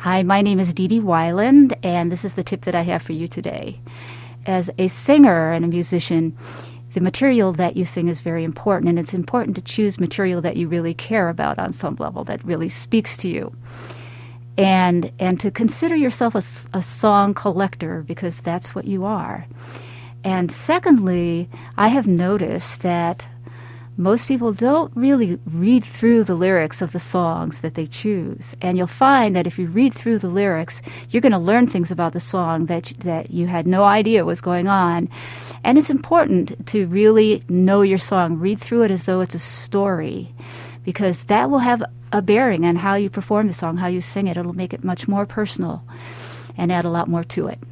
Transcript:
Hi, my name is Dee Dee Weiland, and this is the tip that I have for you today. As a singer and a musician, the material that you sing is very important, and it's important to choose material that you really care about on some level, that really speaks to you. And to consider yourself a song collector, because that's what you are. And secondly, I have noticed that most people don't really read through the lyrics of the songs that they choose. And you'll find that if you read through the lyrics, you're going to learn things about the song that you had no idea was going on. And it's important to really know your song. Read through it as though it's a story, because that will have a bearing on how you perform the song, how you sing it. It'll make it much more personal and add a lot more to it.